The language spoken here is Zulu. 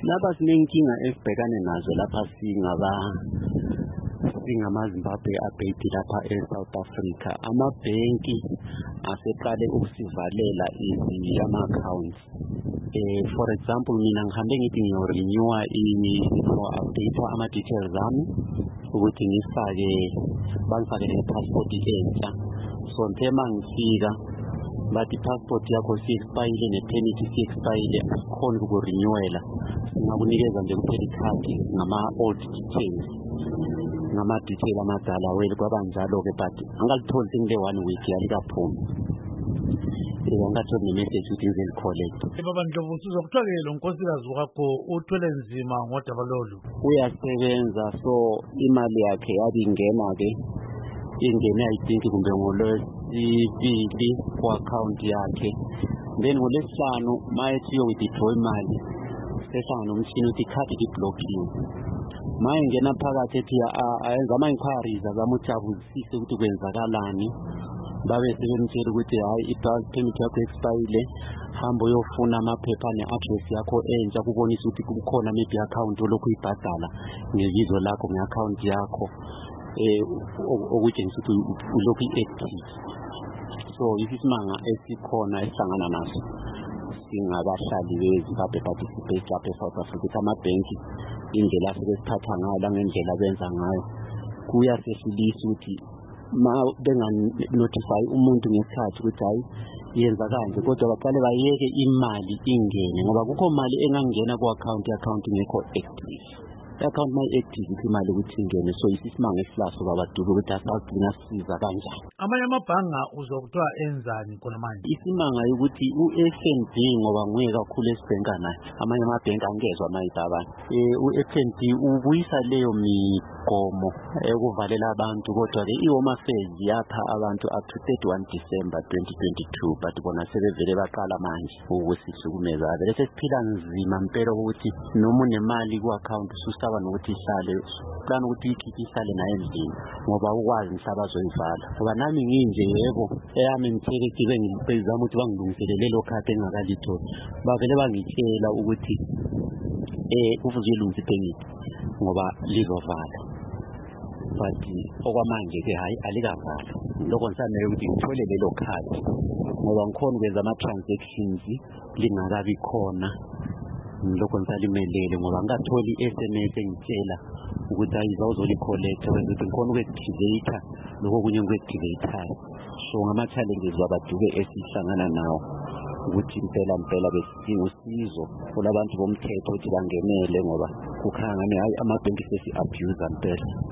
Lapha sinenkinga esibhekane nazo lapha singamaZimbabwe abhedi lapha eSouth Africa. Amabhenki aseqale ukusivalela ama-accounts. For example, mina ngihambe ngithi ngiyo-renew-a update ama-details ami ukuthi bangifake ne-passport entsha. So ngithe mangifika bathi passport yakho si-expire ne-permit si-expire, asikhoni ukuku-renewela. Singakunikeza nje kuphela ikhadi ngama-old details, ngama-detail amadala weli kwabanjalo-ke, but angalitholi sengile 1 week alikaphumi. Ngatholi ne-message ukuthi ngizelicollect. Baba Ndlovu, sizokuthiwa-ke lo nkosikazi wakho uthwele nzima ngodaba lolu. Uyasebenza, so imali yakhe yabe ingena-ke ingene I think kumbe ngolwesibili ku-account yakhe. Then ngolwesihlanu mayethi uyo-withdraw imali sehlangana nomtshini ukuthi ikhadi liblokiwe. Mayengena phakathi ethi ayenza ama-inquiries azama ukuthi abuzisise ukuthi kwenzakalani. Babe sebemtshela ukuthi hayi i-permit yakho expire, hamba uyofuna amaphepha ne-address yakho entsha kubonisa ukuthi kukhona maybe i-account olokhu uyibhadala ngebizo lakho nge-account yakho okutshengisa ukuthi ulokhu i-active. So isimanga esikhona esihlangana naso singabahlali beZimbabwe participate lapha eSouth Africa. Amabhenki indlela asebesiphatha ngayo langendlela benza ngayo kuyasehlisa ukuthi benga-notify umuntu ngesikhathi ukuthi hayi yenza kanje, kodwa baqale bayeke imali ingene, ngoba kukho mali engangena ku-account ingekho active. I-account mayi-active ithi imali ukuthi ingene. So isimanga esilaso babadube ukuthi asagcina sisiza kanjani. Amanye amabhanga uzokuthiwa enzani khona manje? Isimanga ukuthi u-FNB ngoba nguye kakhulu esibhenka naye, amanye amabhenki angezwa mayitha abantu. U-FNB ubuyisa leyo migomo ekuvalela abantu, kodwa-ke i-Home Affairs yapha abantu up to 31 December 2022, but bona sebevele baqala manje ukusihlukumeza. Vele sesiphila nzima mpela ukuthi noma unemali ku-account ususaba nokuthi ihlale, plan ukuthi ikhiphe ihlale naye endlini ngoba ukwazi mhlaba azoyivala. Ngoba nami nginje yebo eyami ngithelekile ngizama ukuthi bangilungisele lelo khadi engakalitholi. Bavele bangitshela ukuthi kufuze uyilungise i-permit ngoba lizovala, but okwamanje-ke hayi alikavala. Lokho ngisamele ukuthi ngithole lelo khadi ngoba ngikhona ukwenza ama-transactions lingakabi khona. Lokho ngisalimelele ngoba ngingatholi i-SMS engitshela ukuthi uzolicollect, wenza ukuthi ngikhona uku-activate lokho kunye ngiku-activate-ayo. So ngama-challenges babadube esihlangana nawo ukuthi impela besidinga usizo kulabantu bomthetho ukuthi bangenele ngoba kukhanga ngani hayi amabhenki sesi-abuse mpela.